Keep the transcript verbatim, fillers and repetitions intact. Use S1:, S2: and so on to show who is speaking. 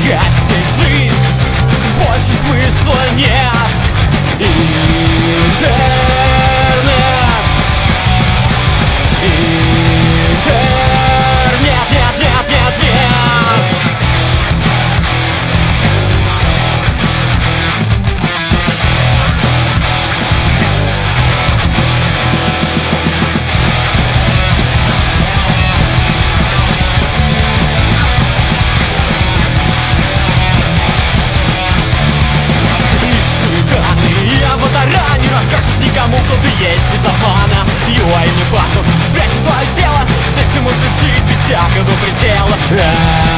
S1: гасить жизнь, больше смысла нет. Интернет, интернет, нет, нет, нет, нет. Не расскажет никому, кто ты есть без обмана. ю ай не паспорт спрячет твое тело. Здесь ты можешь жить без всякого предела.